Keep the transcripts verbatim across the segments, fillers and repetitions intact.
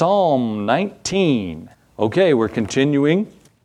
Psalm nineteen. Okay, we're continuing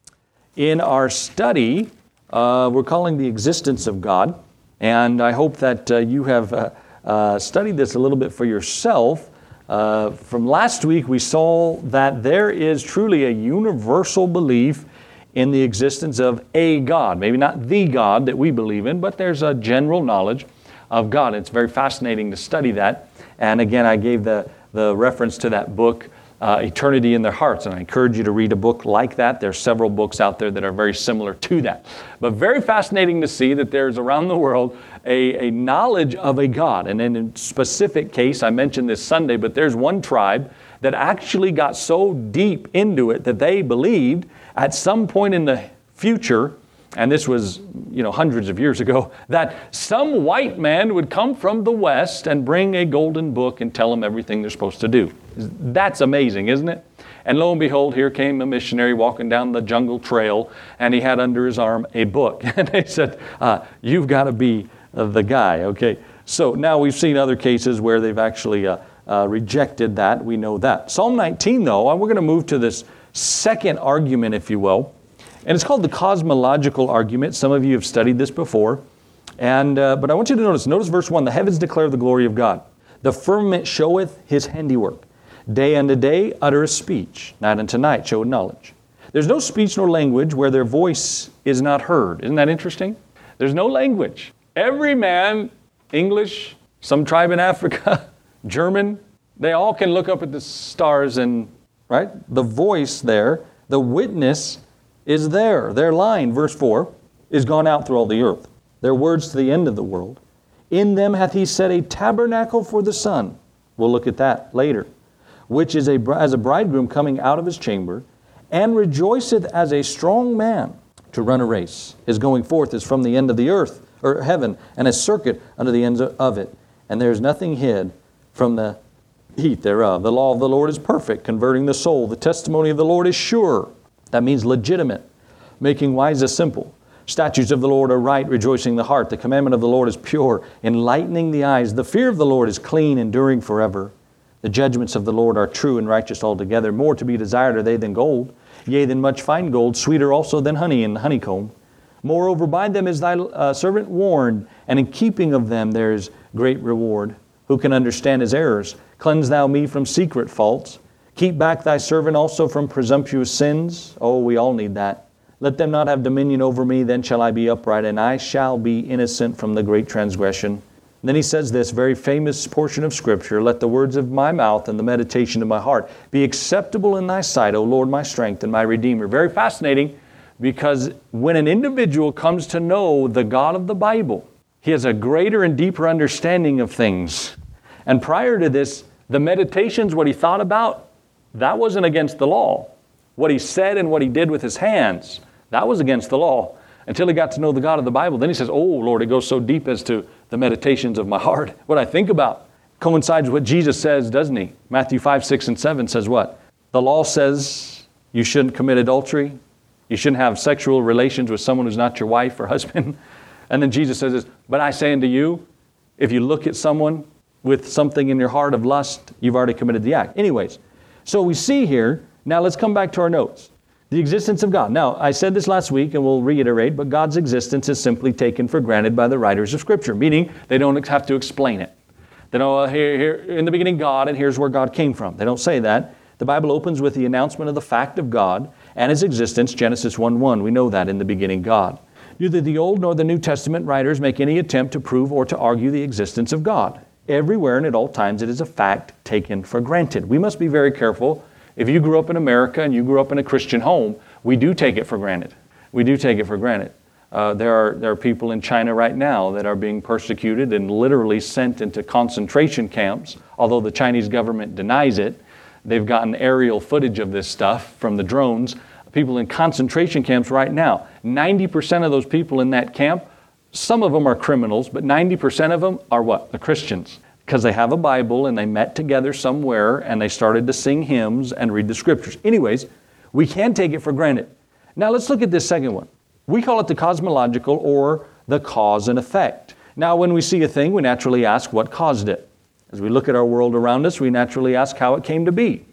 in our study. Uh, we're calling the existence of God. And I hope that uh, you have uh, uh, studied this a little bit for yourself. Uh, from last week, we saw that there is truly a universal belief in the existence of a God. Maybe not the God that we believe in, but there's a general knowledge of God. It's very fascinating to study that. And again, I gave the, the reference to that book, uh, Eternity in Their Hearts. And I encourage you to read a book like that. There's several books out there that are very similar to that. But very fascinating to see that there's around the world a, a knowledge of a God. And in a specific case, I mentioned this Sunday, but there's one tribe that actually got so deep into it that they believed at some point in the future, and this was, you know, hundreds of years ago, that some white man would come from the West and bring a golden book and tell them everything they're supposed to do. That's amazing, isn't it? And lo and behold, here came a missionary walking down the jungle trail, and he had under his arm a book. And they said, uh, you've got to be the guy, okay? So now we've seen other cases where they've actually uh, uh, rejected that. We know that. Psalm nineteen, though, we're going to move to this second argument, if you will. And it's called the cosmological argument. Some of you have studied this before. And uh, but I want you to notice, notice verse one, the heavens declare the glory of God. The firmament showeth his handiwork. Day unto day uttereth speech. Night unto night showeth knowledge. There's no speech nor language where their voice is not heard. Isn't that interesting? There's no language. Every man, English, some tribe in Africa, German, they all can look up at the stars and, right? The voice there, the witness is there. Their line, verse four, is gone out through all the earth. Their words to the end of the world. In them hath he set a tabernacle for the sun. We'll look at that later. Which is a, as a bridegroom coming out of his chamber, and rejoiceth as a strong man to run a race. His going forth is from the end of the earth, or heaven, and a circuit unto the ends of it. And there is nothing hid from the heat thereof. The law of the Lord is perfect, converting the soul. The testimony of the Lord is sure. That means legitimate, making wise the simple. Statutes of the Lord are right, rejoicing the heart. The commandment of the Lord is pure, enlightening the eyes. The fear of the Lord is clean, enduring forever. The judgments of the Lord are true and righteous altogether. More to be desired are they than gold, yea, than much fine gold, sweeter also than honey and honeycomb. Moreover, by them is thy uh, servant warned, and in keeping of them there is great reward. Who can understand his errors? Cleanse thou me from secret faults. Keep back thy servant also from presumptuous sins. Oh, we all need that. Let them not have dominion over me, then shall I be upright, and I shall be innocent from the great transgression. And then he says this very famous portion of Scripture, let the words of my mouth and the meditation of my heart be acceptable in thy sight, O Lord, my strength and my Redeemer. Very fascinating, because when an individual comes to know the God of the Bible, he has a greater and deeper understanding of things. And prior to this, the meditations, what he thought about, that wasn't against the law. What he said and what he did with his hands, that was against the law. Until he got to know the God of the Bible. Then he says, oh, Lord, it goes so deep as to the meditations of my heart. What I think about coincides with what Jesus says, doesn't he? Matthew five, six, and seven says what? The law says you shouldn't commit adultery. You shouldn't have sexual relations with someone who's not your wife or husband. And then Jesus says this, but I say unto you, if you look at someone with something in your heart of lust, you've already committed the act. Anyways, so we see here, now let's come back to our notes. The existence of God. Now, I said this last week, and we'll reiterate, but God's existence is simply taken for granted by the writers of Scripture, meaning they don't have to explain it. They know, uh, here, here, in the beginning, God, and here's where God came from. They don't say that. The Bible opens with the announcement of the fact of God and His existence, Genesis one one. We know that in the beginning, God. Neither the Old nor the New Testament writers make any attempt to prove or to argue the existence of God. Everywhere and at all times, it is a fact taken for granted. We must be very careful. If you grew up in America and you grew up in a Christian home, we do take it for granted. We do take it for granted. Uh, there are there are people in China right now that are being persecuted and literally sent into concentration camps. Although the Chinese government denies it, they've gotten aerial footage of this stuff from the drones. People in concentration camps right now. ninety percent of those people in that camp, some of them are criminals, but ninety percent of them are what? The Christians. Because they have a Bible and they met together somewhere and they started to sing hymns and read the Scriptures. Anyways, we can take it for granted. Now let's look at this second one. We call it the cosmological or the cause and effect. Now when we see a thing, we naturally ask what caused it. As we look at our world around us, we naturally ask how it came to be.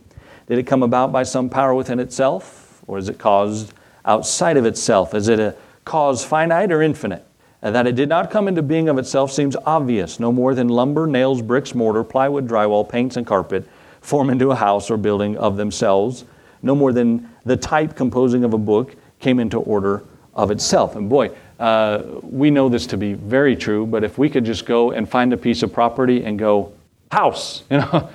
Did it come about by some power within itself, or is it caused outside of itself? Is it a cause finite or infinite? And that it did not come into being of itself seems obvious. No more than lumber, nails, bricks, mortar, plywood, drywall, paints, and carpet form into a house or building of themselves. No more than the type composing of a book came into order of itself. And boy, uh, we know this to be very true, but if we could just go and find a piece of property and go, house, you know,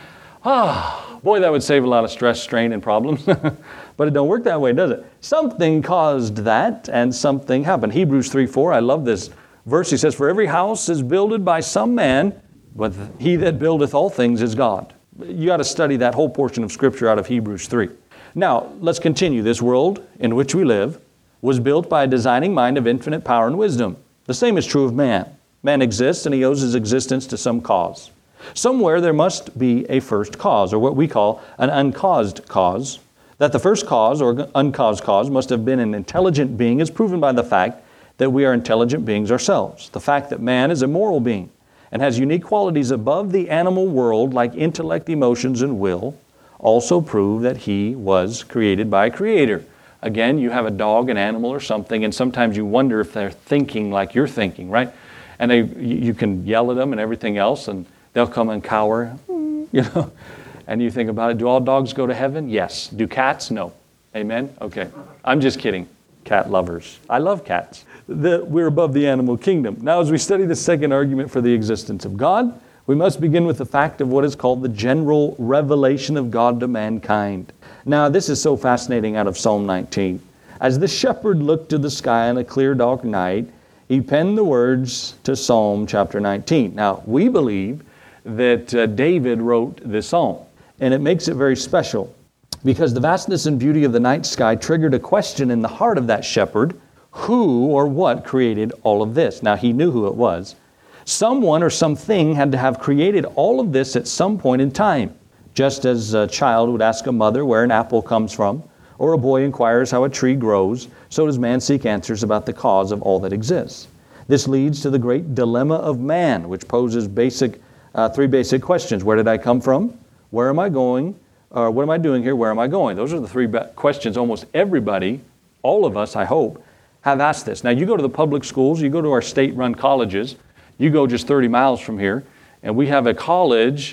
ah, boy, that would save a lot of stress, strain, and problems. But it don't work that way, does it? Something caused that, and something happened. Hebrews three four, I love this verse. He says, for every house is builded by some man, but he that buildeth all things is God. You got to study that whole portion of Scripture out of Hebrews three. Now, let's continue. This world in which we live was built by a designing mind of infinite power and wisdom. The same is true of man. Man exists, and he owes his existence to some cause. Somewhere there must be a first cause, or what we call an uncaused cause. That the first cause, or uncaused cause, must have been an intelligent being is proven by the fact that we are intelligent beings ourselves. The fact that man is a moral being and has unique qualities above the animal world like intellect, emotions, and will also prove that he was created by a creator. Again, you have a dog, an animal, or something, and sometimes you wonder if they're thinking like you're thinking, right? And they, you can yell at them and everything else, and they'll come and cower, you know. And you think about it, do all dogs go to heaven? Yes. Do cats? No. Amen? Okay. I'm just kidding. Cat lovers. I love cats. The, we're above the animal kingdom. Now, as we study the second argument for the existence of God, we must begin with the fact of what is called the general revelation of God to mankind. Now, this is so fascinating out of Psalm nineteen. As the shepherd looked to the sky on a clear, dark night, he penned the words to Psalm chapter nineteen. Now, we believe that uh, David wrote this psalm. And it makes it very special because the vastness and beauty of the night sky triggered a question in the heart of that shepherd. Who or what created all of this? Now, he knew who it was. Someone or something had to have created all of this at some point in time. Just as a child would ask a mother where an apple comes from, or a boy inquires how a tree grows, so does man seek answers about the cause of all that exists. This leads to the great dilemma of man, which poses basic, uh, three basic questions. Where did I come from? Where am I going? Or what am I doing here? Where am I going? Those are the three questions almost everybody, all of us, I hope, have asked this. Now, you go to the public schools, you go to our state-run colleges, you go just thirty miles from here, and we have a college,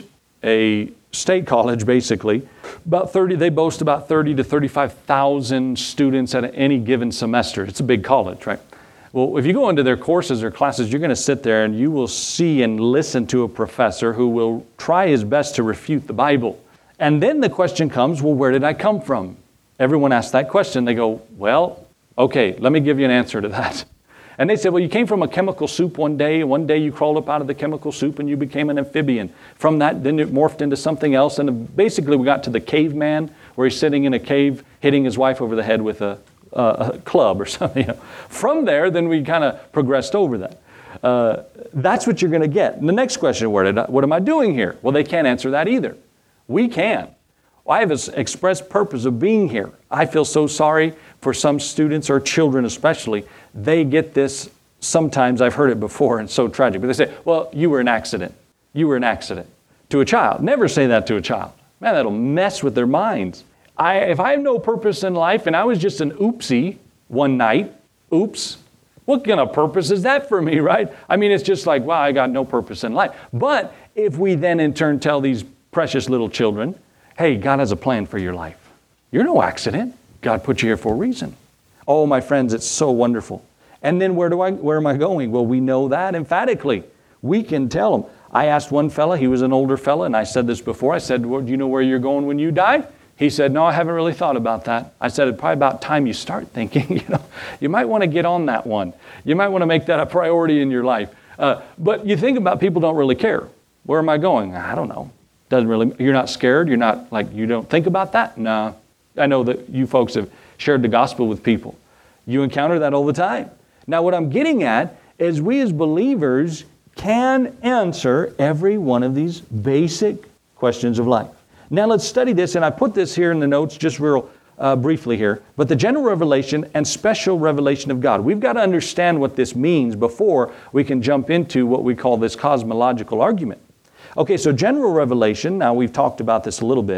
a state college basically, about thirty, they boast about thirty to thirty-five thousand students at any given semester. It's a big college, right? Well, if you go into their courses or classes, you're going to sit there and you will see and listen to a professor who will try his best to refute the Bible. And then the question comes, well, where did I come from? Everyone asks that question. They go, well, okay, let me give you an answer to that. And they say, well, you came from a chemical soup one day, and one day you crawled up out of the chemical soup and you became an amphibian. From that, then it morphed into something else. And basically we got to the caveman, where he's sitting in a cave, hitting his wife over the head with a Uh, a club or something. You know. From there, then we kind of progressed over that. Uh, that's what you're going to get. And the next question, where did I, what am I doing here? Well, they can't answer that either. We can. Well, I have an express purpose of being here. I feel so sorry for some students or children especially. They get this, sometimes I've heard it before, and so tragic. But they say, well, you were an accident. You were an accident. To a child. Never say that to a child. Man, that'll mess with their minds. I, if I have no purpose in life and I was just an oopsie one night, oops, what kind of purpose is that for me, right? I mean, it's just like, wow, I got no purpose in life. But if we then in turn tell these precious little children, hey, God has a plan for your life. You're no accident. God put you here for a reason. Oh, my friends, it's so wonderful. And then where do I, where am I going? Well, we know that emphatically. We can tell them. I asked one fella, he was an older fella, and I said this before. I said, well, do you know where you're going when you die? He said, no, I haven't really thought about that. I said, it's probably about time you start thinking. You know, you might want to get on that one. You might want to make that a priority in your life. Uh, but you think about people don't really care. Where am I going? I don't know. Doesn't really. You're not scared. You're not like you don't think about that. No, I know that you folks have shared the gospel with people. You encounter that all the time. Now, what I'm getting at is we as believers can answer every one of these basic questions of life. Now let's study this, and I put this here in the notes just real uh, briefly here, but the general revelation and special revelation of God. We've got to understand what this means before we can jump into what we call this cosmological argument. Okay, so general revelation, now we've talked about this a little bit.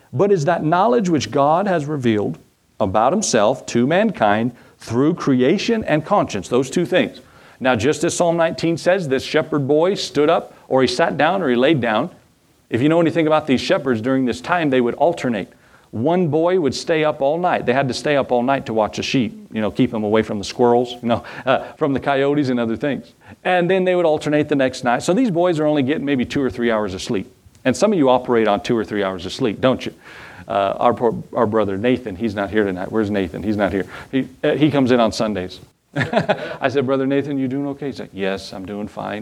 but is that knowledge which God has revealed about himself to mankind through creation and conscience, those two things. Now, just as Psalm nineteen says, this shepherd boy stood up, or he sat down, or he laid down. If you know anything about these shepherds during this time, they would alternate. One boy would stay up all night. They had to stay up all night to watch the sheep, you know, keep them away from the squirrels, you know, uh, from the coyotes and other things. And then they would alternate the next night. So these boys are only getting maybe two or three hours of sleep. And some of you operate on two or three hours of sleep, don't you? Uh, our poor, our brother Nathan, he's not here tonight. Where's Nathan? He's not here. He uh, he comes in on Sundays. I said, Brother Nathan, you doing okay? He said, yes, I'm doing fine.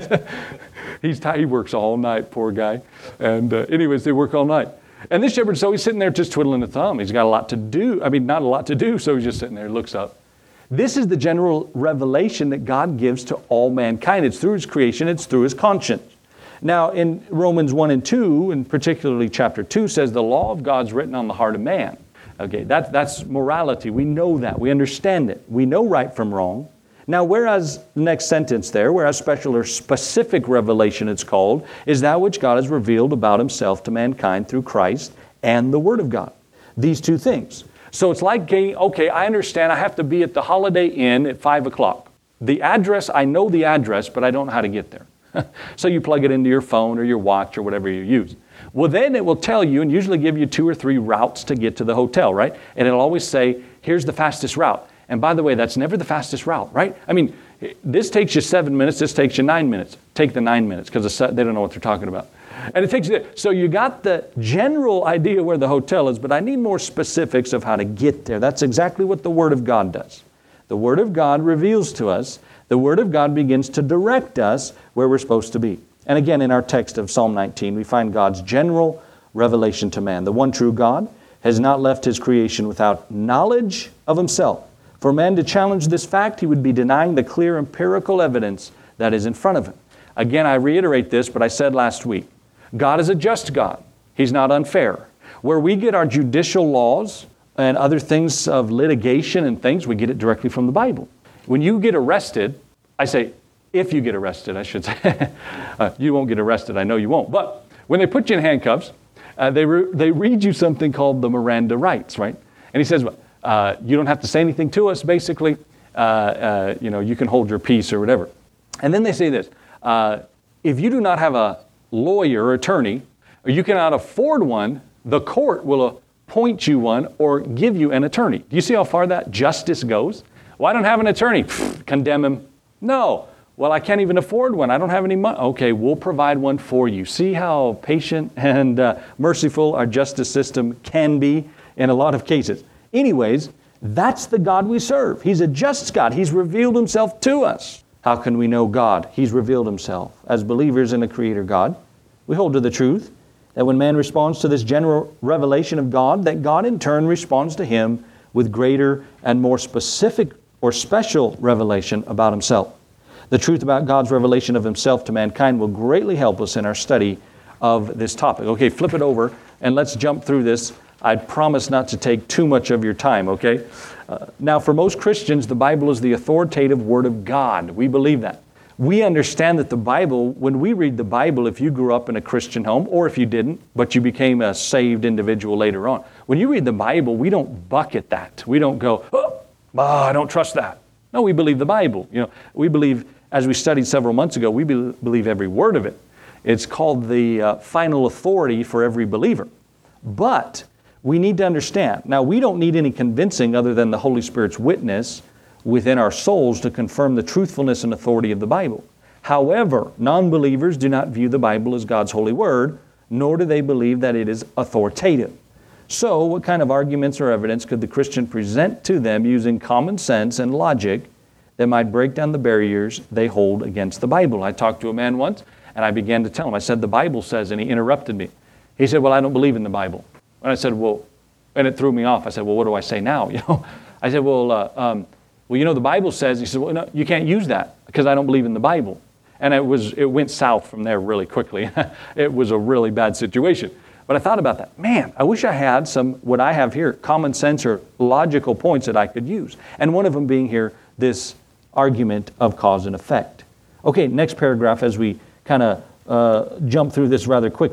he's t- he works all night, poor guy. And uh, anyways, they work all night. And this shepherd, so he's sitting there just twiddling a thumb. He's got a lot to do. I mean, not a lot to do, so he's just sitting there, looks up. This is the general revelation that God gives to all mankind. It's through his creation. It's through his conscience. Now, in Romans one and two, and particularly chapter two, says the law of God's written on the heart of man. Okay, that, that's morality. We know that. We understand it. We know right from wrong. Now, whereas, the next sentence there, whereas special or specific revelation it's called, is that which God has revealed about himself to mankind through Christ and the Word of God. These two things. So it's like, okay, I understand I have to be at the Holiday Inn at five o'clock. The address, I know the address, but I don't know how to get there. So you plug it into your phone or your watch or whatever you use. Well, then it will tell you and usually give you two or three routes to get to the hotel, right? And it'll always say, here's the fastest route. And by the way, that's never the fastest route, right? I mean, this takes you seven minutes, this takes you nine minutes. Take the nine minutes because they don't know what they're talking about. And it takes you, so you got the general idea where the hotel is, but I need more specifics of how to get there. That's exactly what the Word of God does. The Word of God reveals to us. The Word of God begins to direct us where we're supposed to be. And again, in our text of Psalm nineteen, we find God's general revelation to man. The one true God has not left his creation without knowledge of himself. For man to challenge this fact, he would be denying the clear empirical evidence that is in front of him. Again, I reiterate this, but I said last week, God is a just God. He's not unfair. Where we get our judicial laws and other things of litigation and things, we get it directly from the Bible. When you get arrested, I say, if you get arrested, I should say. uh, you won't get arrested, I know you won't. But when they put you in handcuffs, uh, they, re- they read you something called the Miranda rights, right? And he says, well, uh, you don't have to say anything to us, basically. Uh, uh, you know, you can hold your peace or whatever. And then they say this, uh, if you do not have a lawyer or attorney, or you cannot afford one, the court will appoint you one or give you an attorney. Do you see how far that justice goes? Well, I don't have an attorney. Pfft, condemn him. No. Well, I can't even afford one. I don't have any money. Okay, we'll provide one for you. See how patient and uh, merciful our justice system can be in a lot of cases. Anyways, that's the God we serve. He's a just God. He's revealed himself to us. How can we know God? He's revealed himself. As believers in a creator God, we hold to the truth that when man responds to this general revelation of God, that God in turn responds to him with greater and more specific or special revelation about himself. The truth about God's revelation of himself to mankind will greatly help us in our study of this topic. Okay, flip it over and let's jump through this. I promise not to take too much of your time, okay? Uh, now, for most Christians, the Bible is the authoritative Word of God. We believe that. We understand that the Bible, when we read the Bible, if you grew up in a Christian home, or if you didn't, but you became a saved individual later on, when you read the Bible, we don't bucket that. We don't go, oh, oh I don't trust that. No, we believe the Bible. You know, we believe, as we studied several months ago, we be- believe every word of it. It's called the uh, final authority for every believer. But we need to understand. Now, we don't need any convincing other than the Holy Spirit's witness within our souls to confirm the truthfulness and authority of the Bible. However, non-believers do not view the Bible as God's holy word, nor do they believe that it is authoritative. So, what kind of arguments or evidence could the Christian present to them using common sense and logic that might break down the barriers they hold against the Bible? I talked to a man once, and I began to tell him, I said, the Bible says, and he interrupted me. He said, well, I don't believe in the Bible. And I said, well, and it threw me off. I said, well, what do I say now? You know, I said, well, uh, um, well, you know, the Bible says. He said, well, no, you can't use that because I don't believe in the Bible. And it was, it went south from there really quickly. It was a really bad situation. But I thought about that. Man, I wish I had some, what I have here, common sense or logical points that I could use. And one of them being here, this argument of cause and effect. Okay, next paragraph as we kind of uh, jump through this rather quickly.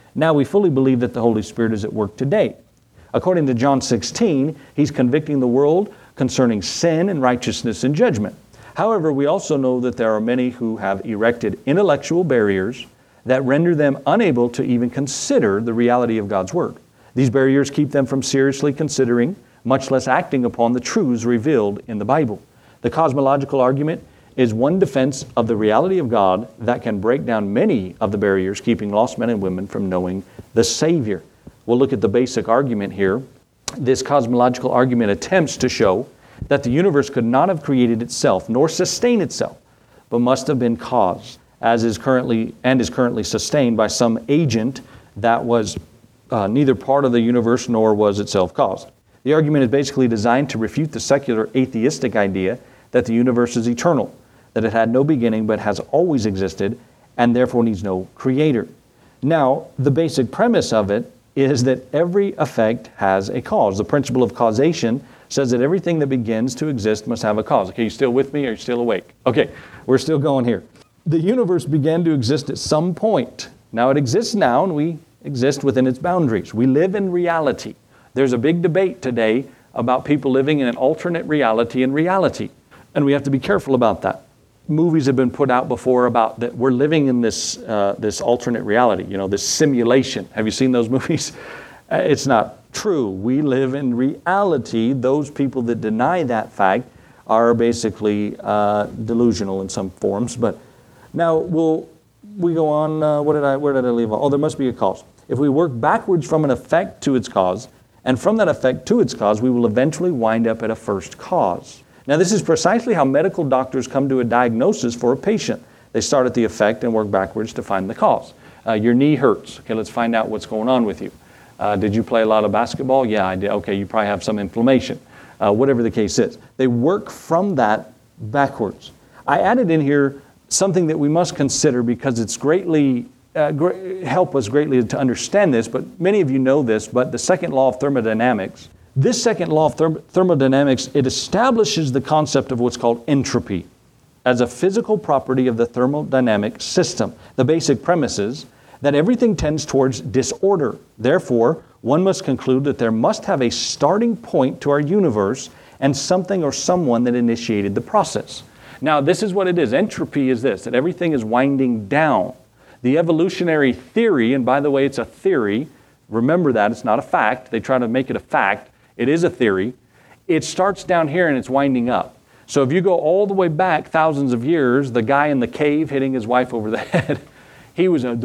Now we fully believe that the Holy Spirit is at work today. According to John sixteen, He's convicting the world concerning sin and righteousness and judgment. However, we also know that there are many who have erected intellectual barriers that render them unable to even consider the reality of God's Word. These barriers keep them from seriously considering, much less acting upon the truths revealed in the Bible. The cosmological argument is one defense of the reality of God that can break down many of the barriers keeping lost men and women from knowing the Savior. We'll look at the basic argument here. This cosmological argument attempts to show that the universe could not have created itself nor sustain itself, but must have been caused, as is currently and is currently sustained by some agent that was uh, neither part of the universe nor was itself caused. The argument is basically designed to refute the secular atheistic idea that the universe is eternal, that it had no beginning but has always existed and therefore needs no creator. Now, the basic premise of it is that every effect has a cause. The principle of causation says that everything that begins to exist must have a cause. Okay, you still with me? Are you still awake? Okay, we're still going here. The universe began to exist at some point. Now it exists now, and we exist within its boundaries. We live in reality. There's a big debate today about people living in an alternate reality and reality, and we have to be careful about that. Movies have been put out before about that we're living in this uh, this alternate reality, you know, this simulation. Have you seen those movies? Uh, it's not true. We live in reality. Those people that deny that fact are basically uh, delusional in some forms. But now we'll we go on. Uh, what did I? Where did I leave off? Oh, there must be a cause. If we work backwards from an effect to its cause, and from that effect to its cause, we will eventually wind up at a first cause. Now, this is precisely how medical doctors come to a diagnosis for a patient. They start at the effect and work backwards to find the cause. Uh, your knee hurts. Okay, let's find out what's going on with you. Uh, did you play a lot of basketball? Yeah, I did. Okay, you probably have some inflammation. Uh, whatever the case is. They work from that backwards. I added in here something that we must consider because it's greatly uh, gr- help us greatly to understand this, but many of you know this, but the second law of thermodynamics, this second law of therm- thermodynamics, it establishes the concept of what's called entropy as a physical property of the thermodynamic system. The basic premise is that everything tends towards disorder. Therefore, one must conclude that there must have a starting point to our universe and something or someone that initiated the process. Now, this is what it is. Entropy is this, that everything is winding down. The evolutionary theory, and by the way, it's a theory. Remember that, it's not a fact. They try to make it a fact. It is a theory. It starts down here and it's winding up. So if you go all the way back thousands of years, the guy in the cave hitting his wife over the head, he was a,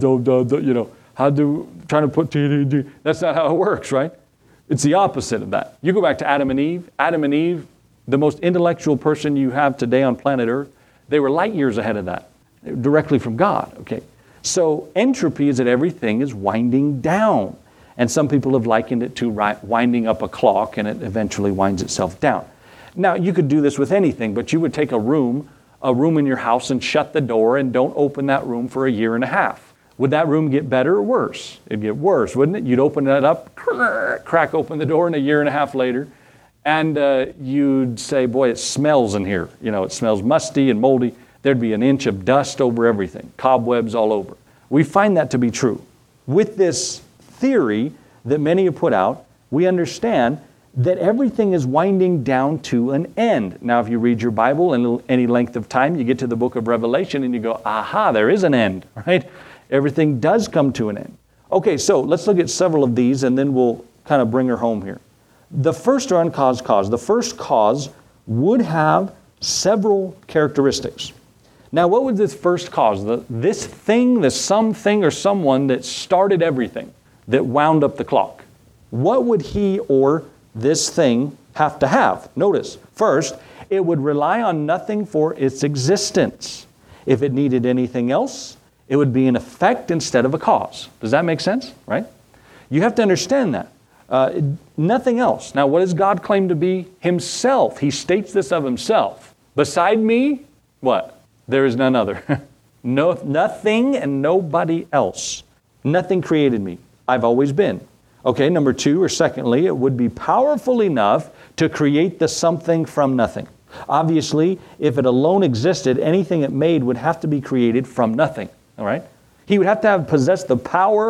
you know, how do, trying to put, that's not how it works, right? It's the opposite of that. You go back to Adam and Eve. Adam and Eve, the most intellectual person you have today on planet Earth, they were light years ahead of that, directly from God, okay? So entropy is that everything is winding down. And some people have likened it to winding up a clock and it eventually winds itself down. Now, you could do this with anything, but you would take a room, a room in your house and shut the door and don't open that room for a year and a half. Would that room get better or worse? It'd get worse, wouldn't it? You'd open it up, crack open the door, and a year and a half later, and uh, you'd say, boy, it smells in here. You know, it smells musty and moldy. There'd be an inch of dust over everything, cobwebs all over. We find that to be true. With this theory that many have put out, we understand that everything is winding down to an end. Now, if you read your Bible in any length of time, you get to the book of Revelation and you go, aha, there is an end, right? Everything does come to an end. Okay, so let's look at several of these and then we'll kind of bring her home here. The first or uncaused cause. The first cause would have several characteristics. Now, what was this first cause? The, this thing, this something or someone that started everything, that wound up the clock. What would he or this thing have to have? Notice, first, it would rely on nothing for its existence. If it needed anything else, it would be an effect instead of a cause. Does that make sense? Right? You have to understand that. Uh, nothing else. Now, what does God claim to be? Himself. He states this of himself. Beside me, what? There is none other. no, nothing and nobody else. Nothing created me. I've always been. Okay, number two, or secondly, it would be powerful enough to create the something from nothing. Obviously, if it alone existed, anything it made would have to be created from nothing. All right? He would have to have possessed the power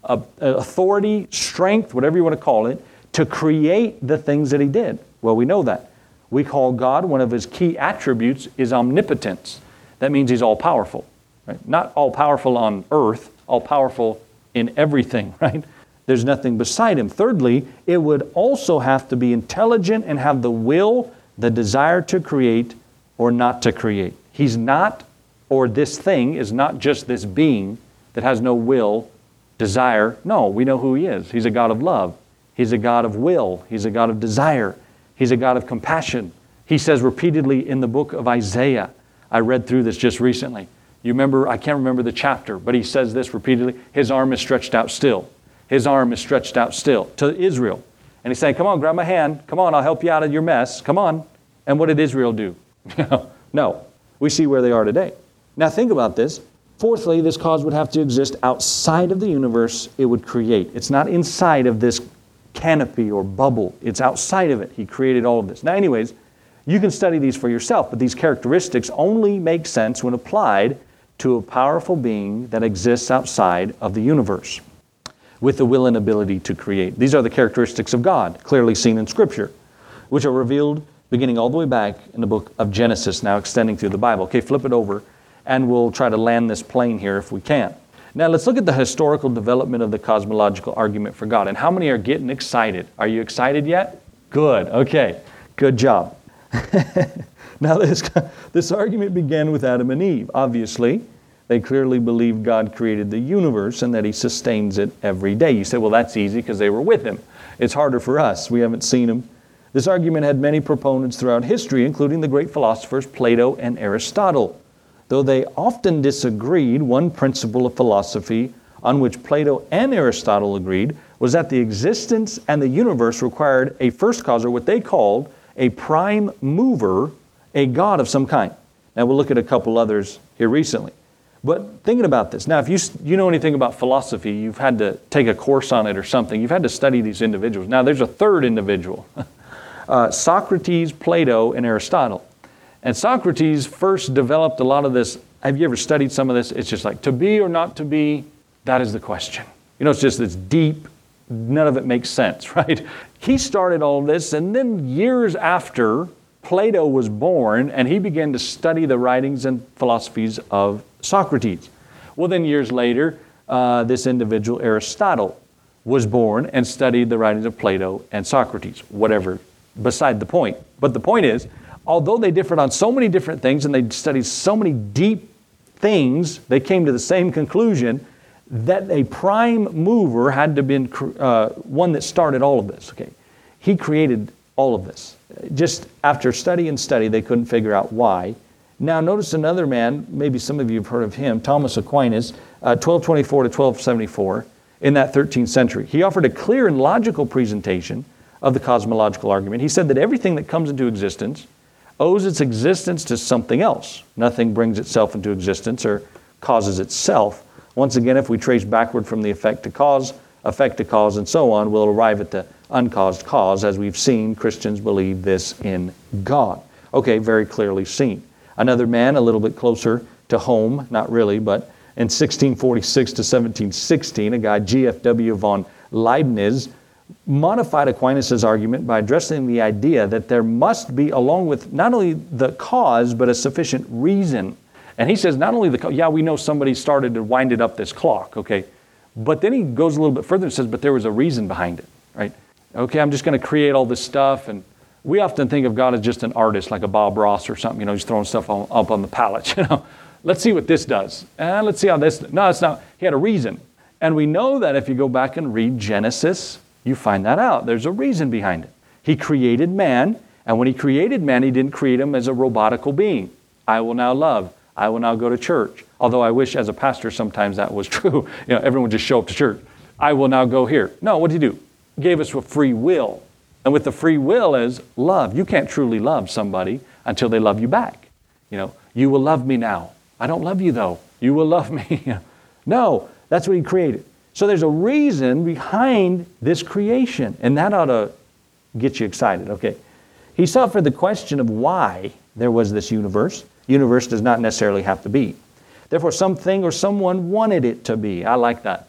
uh, authority, strength, whatever you want to call it, to create the things that he did. Well, we know that. We call God, one of his key attributes is omnipotence. That means he's all-powerful. Right? Not all-powerful on earth, all-powerful in everything, right? There's nothing beside him. Thirdly, it would also have to be intelligent and have the will, the desire to create or not to create. He's not, or this thing is not just this being that has no will, desire. No, we know who he is. He's a God of love. He's a God of will. He's a God of desire. He's a God of compassion. He says repeatedly in the book of Isaiah, I read through this just recently. You remember, I can't remember the chapter, but he says this repeatedly, his arm is stretched out still. His arm is stretched out still to Israel. And he's saying, come on, grab my hand. Come on, I'll help you out of your mess. Come on. And what did Israel do? No. We see where they are today. Now think about this. Fourthly, this cause would have to exist outside of the universe it would create. It's not inside of this canopy or bubble. It's outside of it. He created all of this. Now anyways, you can study these for yourself, but these characteristics only make sense when applied to a powerful being that exists outside of the universe, with the will and ability to create. These are the characteristics of God, clearly seen in Scripture, which are revealed beginning all the way back in the book of Genesis, now extending through the Bible. Okay, flip it over, and we'll try to land this plane here if we can. Now let's look at the historical development of the cosmological argument for God. And how many are getting excited? Are you excited yet? Good, okay, good job. Now this, this argument began with Adam and Eve, obviously. They clearly believed God created the universe and that he sustains it every day. You say, well, that's easy because they were with him. It's harder for us. We haven't seen him. This argument had many proponents throughout history, including the great philosophers Plato and Aristotle. Though they often disagreed, one principle of philosophy on which Plato and Aristotle agreed was that the existence and the universe required a first cause, or what they called a prime mover, a god of some kind. Now we'll look at a couple others here recently. But thinking about this, now if you you know anything about philosophy, you've had to take a course on it or something. You've had to study these individuals. Now there's a third individual, uh, Socrates, Plato, and Aristotle. And Socrates first developed a lot of this. Have you ever studied some of this? It's just like, to be or not to be, that is the question. You know, it's just this deep, none of it makes sense, right? He started all this, and then years after Plato was born, and he began to study the writings and philosophies of Socrates. Well, then years later, uh, this individual, Aristotle, was born and studied the writings of Plato and Socrates, whatever, beside the point. But the point is, although they differed on so many different things and they studied so many deep things, they came to the same conclusion that a prime mover had to have been uh, one that started all of this. Okay, he created all of this. Just after study and study, they couldn't figure out why. Now notice another man, maybe some of you have heard of him, Thomas Aquinas, uh, twelve twenty-four to twelve seventy-four, in that thirteenth century. He offered a clear and logical presentation of the cosmological argument. He said that everything that comes into existence owes its existence to something else. Nothing brings itself into existence or causes itself. Once again, if we trace backward from the effect to cause, effect to cause, and so on, we'll arrive at the uncaused cause. As we've seen, Christians believe this in God. Okay, very clearly seen. Another man, a little bit closer to home, not really, but in sixteen forty-six to seventeen sixteen, a guy, G F W von Leibniz, modified Aquinas' argument by addressing the idea that there must be, along with not only the cause, but a sufficient reason. And he says not only the cause, yeah, we know somebody started to wind it up this clock, okay, but then he goes a little bit further and says, but there was a reason behind it, right? Okay, I'm just going to create all this stuff, and we often think of God as just an artist, like a Bob Ross or something, you know, he's throwing stuff on, up on the pallet, you know. Let's see what this does. And let's see how this, no, it's not, he had a reason. And we know that if you go back and read Genesis, you find that out. There's a reason behind it. He created man, and when he created man, he didn't create him as a robotical being. I will now love. I will now go to church. Although I wish as a pastor sometimes that was true. You know, everyone just show up to church. I will now go here. No, what did he do? He gave us a free will. And with the free will is love. You can't truly love somebody until they love you back. You know, you will love me now. I don't love you though. You will love me. No, that's what he created. So there's a reason behind this creation, and that ought to get you excited. Okay. He sought for the question of why there was this universe. Universe does not necessarily have to be. Therefore, something or someone wanted it to be. I like that.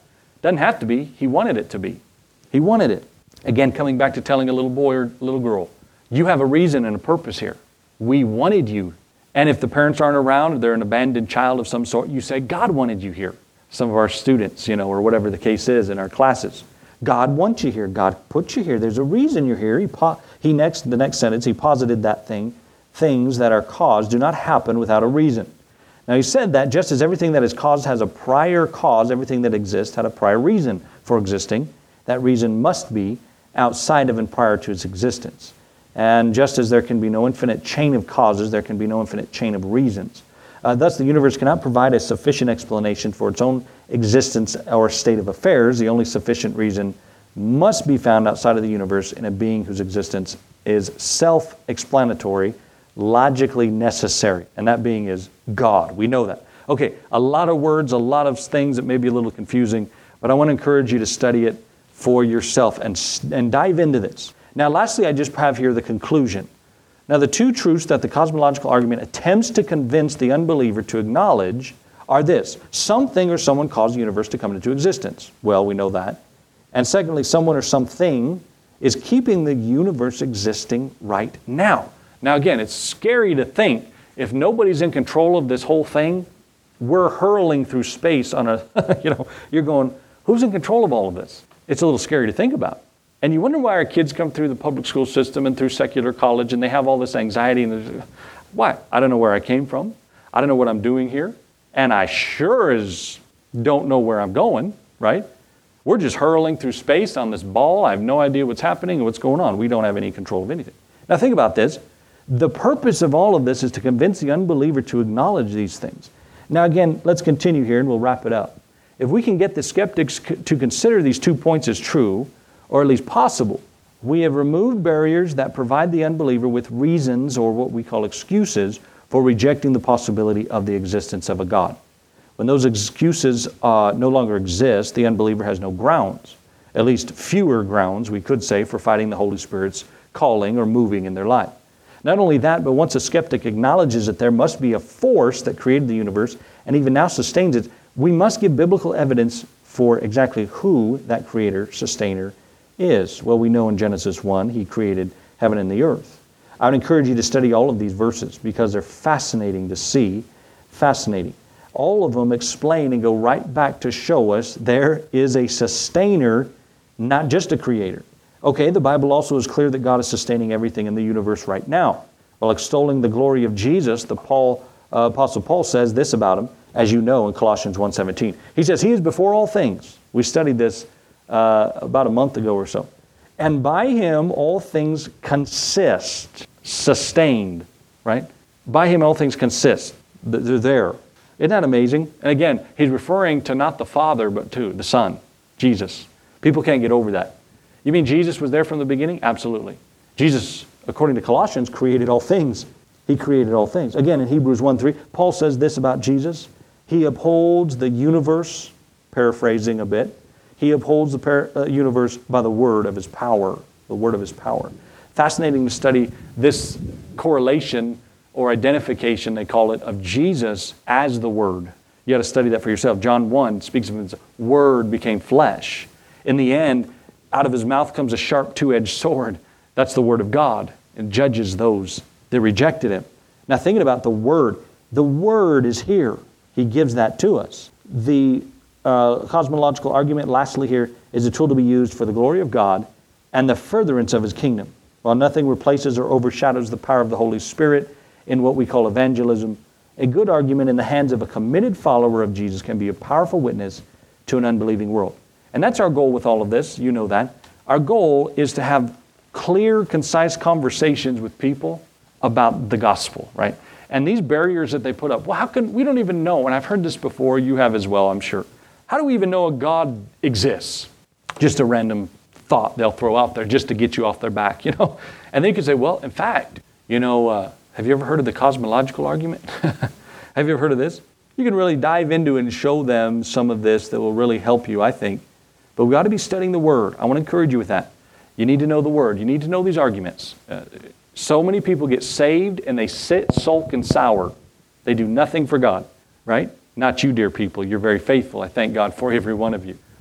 Doesn't have to be. He wanted it to be. He wanted it. Again, coming back to telling a little boy or little girl, you have a reason and a purpose here. We wanted you. And if the parents aren't around, or they're an abandoned child of some sort, you say, God wanted you here. Some of our students, you know, or whatever the case is in our classes. God wants you here. God put you here. There's a reason you're here. He, po- he next, the next sentence, he posited that thing. Things that are caused do not happen without a reason. Now he said that just as everything that is caused has a prior cause, everything that exists had a prior reason for existing. That reason must be outside of and prior to its existence. And just as there can be no infinite chain of causes, there can be no infinite chain of reasons. Uh, thus, the universe cannot provide a sufficient explanation for its own existence or state of affairs. The only sufficient reason must be found outside of the universe in a being whose existence is self-explanatory, logically necessary. And that being is God. We know that. Okay, a lot of words, a lot of things that may be a little confusing, but I want to encourage you to study it for yourself and, and dive into this. Now, lastly, I just have here the conclusion. Now, the two truths that the cosmological argument attempts to convince the unbeliever to acknowledge are this. Something or someone caused the universe to come into existence. Well, we know that. And secondly, someone or something is keeping the universe existing right now. Now, again, it's scary to think if nobody's in control of this whole thing, we're hurling through space on a, you know, you're going, who's in control of all of this? It's a little scary to think about. And you wonder why our kids come through the public school system and through secular college and they have all this anxiety. And why? I don't know where I came from. I don't know what I'm doing here. And I sure as don't know where I'm going, right? We're just hurling through space on this ball. I have no idea what's happening and what's going on. We don't have any control of anything. Now think about this. The purpose of all of this is to convince the unbeliever to acknowledge these things. Now again, let's continue here and we'll wrap it up. If we can get the skeptics to consider these two points as true, or at least possible, we have removed barriers that provide the unbeliever with reasons or what we call excuses for rejecting the possibility of the existence of a God. When those excuses uh, no longer exist, the unbeliever has no grounds, at least fewer grounds, we could say, for fighting the Holy Spirit's calling or moving in their life. Not only that, but once a skeptic acknowledges that there must be a force that created the universe and even now sustains it, we must give biblical evidence for exactly who that creator, sustainer is. Well, we know in Genesis one, he created heaven and the earth. I would encourage you to study all of these verses because they're fascinating to see, fascinating. All of them explain and go right back to show us there is a sustainer, not just a creator. Okay, the Bible also is clear that God is sustaining everything in the universe right now. While extolling the glory of Jesus, the Paul, uh, Apostle Paul says this about him, as you know in Colossians one seventeen. He says, he is before all things. We studied this uh, about a month ago or so. And by him all things consist, sustained, right? By him all things consist. They're there. Isn't that amazing? And again, he's referring to not the Father, but to the Son, Jesus. People can't get over that. You mean Jesus was there from the beginning? Absolutely. Jesus, according to Colossians, created all things. He created all things. Again, in Hebrews one three, Paul says this about Jesus. He upholds the universe, paraphrasing a bit. He upholds the par- uh, universe by the word of his power, the word of his power. Fascinating to study this correlation or identification, they call it, of Jesus as the Word. You got to study that for yourself. John one speaks of his Word became flesh. In the end, out of his mouth comes a sharp two-edged sword. That's the Word of God and judges those that rejected him. Now thinking about the Word, the Word is here. He gives that to us. The uh, cosmological argument, lastly here, is a tool to be used for the glory of God and the furtherance of his kingdom. While nothing replaces or overshadows the power of the Holy Spirit in what we call evangelism, a good argument in the hands of a committed follower of Jesus can be a powerful witness to an unbelieving world. And that's our goal with all of this. You know that. Our goal is to have clear, concise conversations with people about the gospel, right? And these barriers that they put up, well, how can, we don't even know, and I've heard this before, you have as well, I'm sure. How do we even know a God exists? Just a random thought they'll throw out there just to get you off their back, you know? And then you can say, well, in fact, you know, uh, have you ever heard of the cosmological argument? Have you ever heard of this? You can really dive into and show them some of this that will really help you, I think. But we've got to be studying the Word. I want to encourage you with that. You need to know the Word. You need to know these arguments. Uh, so many people get saved and they sit, sulk, and sour. They do nothing for God, right? Not you, dear people. You're very faithful. I thank God for every one of you.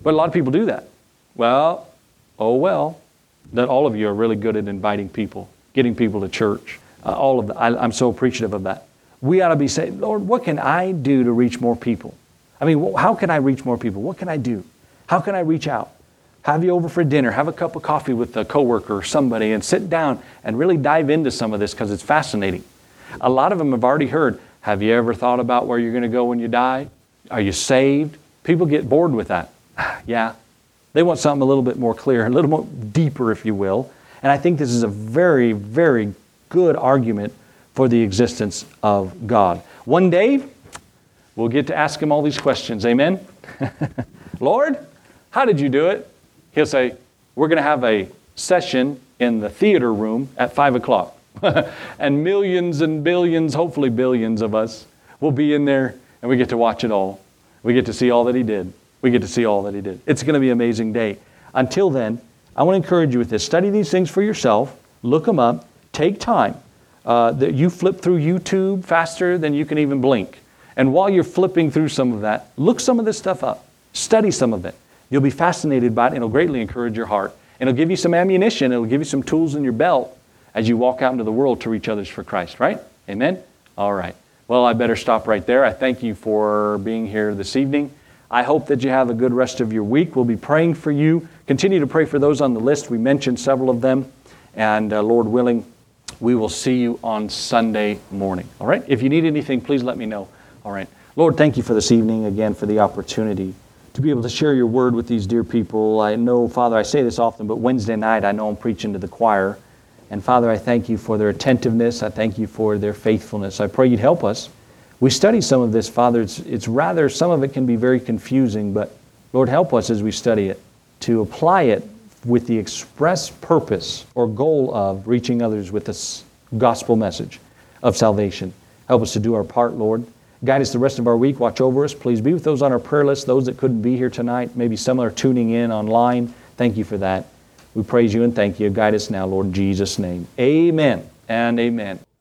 But a lot of people do that. Well, oh well, that all of you are really good at inviting people, getting people to church. Uh, all of that. I, I'm so appreciative of that. We ought to be saying, Lord, what can I do to reach more people? I mean, how can I reach more people? What can I do? How can I reach out? Have you over for dinner, have a cup of coffee with a coworker or somebody and sit down and really dive into some of this because it's fascinating. A lot of them have already heard, have you ever thought about where you're going to go when you die? Are you saved? People get bored with that. Yeah. They want something a little bit more clear, a little more deeper, if you will. And I think this is a very, very good argument for the existence of God. One day, we'll get to ask Him all these questions. Amen? Lord, how did you do it? He'll say, we're going to have a session in the theater room at five o'clock. And millions and billions, hopefully billions of us will be in there and we get to watch it all. We get to see all that He did. We get to see all that He did. It's going to be an amazing day. Until then, I want to encourage you with this. Study these things for yourself. Look them up. Take time. Uh, that you flip through YouTube faster than you can even blink. And while you're flipping through some of that, look some of this stuff up. Study some of it. You'll be fascinated by it, and it'll greatly encourage your heart. And it'll give you some ammunition. It'll give you some tools in your belt as you walk out into the world to reach others for Christ, right? Amen? All right. Well, I better stop right there. I thank you for being here this evening. I hope that you have a good rest of your week. We'll be praying for you. Continue to pray for those on the list. We mentioned several of them. And uh, Lord willing, we will see you on Sunday morning. All right? If you need anything, please let me know. All right. Lord, thank you for this evening, again, for the opportunity to be able to share your word with these dear people. I know, Father, I say this often, but Wednesday night I know I'm preaching to the choir. And Father, I thank you for their attentiveness. I thank you for their faithfulness. I pray you'd help us. We study some of this, Father. It's, it's rather, some of it can be very confusing, but Lord, help us as we study it to apply it with the express purpose or goal of reaching others with this gospel message of salvation. Help us to do our part, Lord. Guide us the rest of our week. Watch over us. Please be with those on our prayer list, those that couldn't be here tonight. Maybe some are tuning in online. Thank you for that. We praise you and thank you. Guide us now, Lord, in Jesus' name. Amen and amen.